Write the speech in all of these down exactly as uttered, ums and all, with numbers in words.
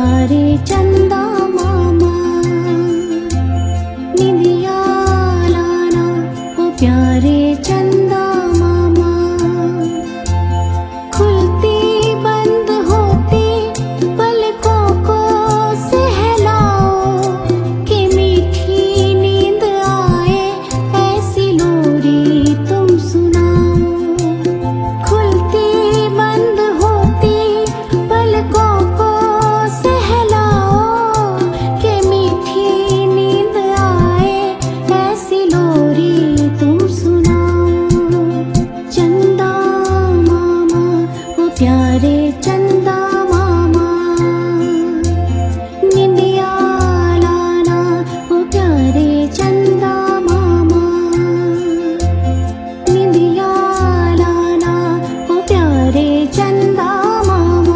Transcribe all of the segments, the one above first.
प्यारे चंदा मामा, निंदिया लाना ओ प्यारे चंदा मामा। खुलती बंद होती पलकों को सहलाओ, कि मीठी नींद आए ऐसी लोरी तुम सुनाओ। खुलती बंद होती पलकों को सहलाओ, कि मीठी नींद आए ऐसी लोरी तुम सुनाओ। चंदा मामा वो प्यारे चंदा मामा, निंदिया लाना वो प्यारे चंदा मामा। निंदिया लाना वो प्यारे चंदा मामा।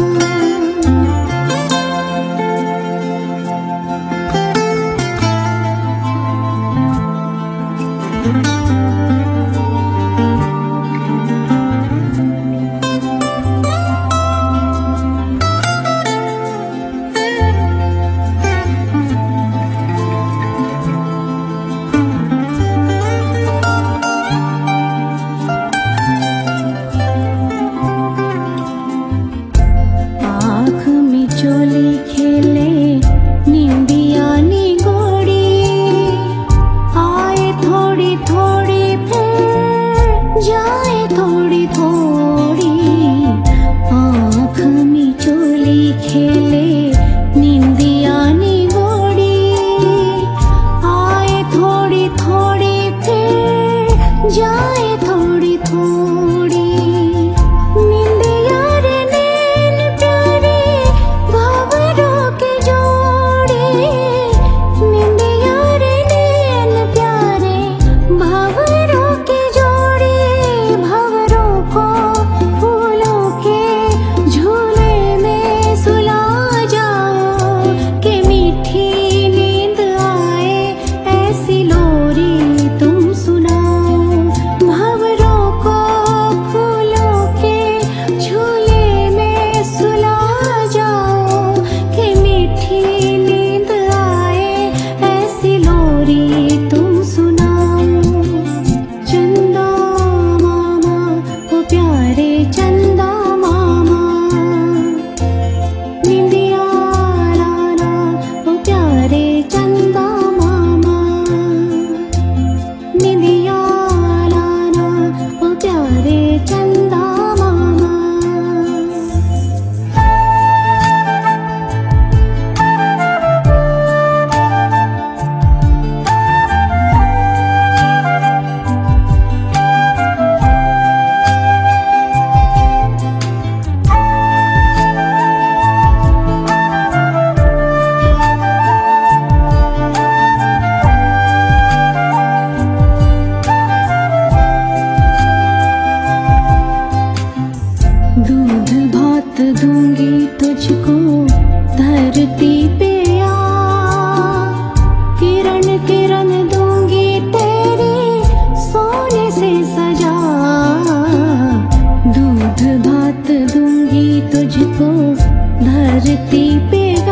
आँख में चोली खेले निंदिया निगोड़ी, आए थोड़ी थोड़ी फिर जाए थोड़ी थोड़ी। आँख में चोली खेले निंदिया निगोड़ी, आए थोड़ी थोड़ी फिर जाए थोड़ी थोड़ी। निंदिया रे नैन प्यारे भंवरों के जोड़े, निंदिया रे नैन प्यारे भंवरों के जोड़े। भंवरों को फूलों के झूले में सुला जाओ, कि मीठी नींद आए ऐसी लोरी तुम सुनाओ। भंवरों को फूलों के झूले में सुला जाओ, कि मीठी नींद आए ऐसी लोरी तुम सुनाओ। चंदा मामा वो प्यारे चंदा मामा, निंदिया लाना वो प्यारे चंदा मामा। निंदिया लाना वो प्यारे चंदा मामा। दूध भात दूंगी तुझको धरती पे आ, किरण किरण दूंगी तेरी सोने से सजा। दूध भात दूंगी तुझको धरती पे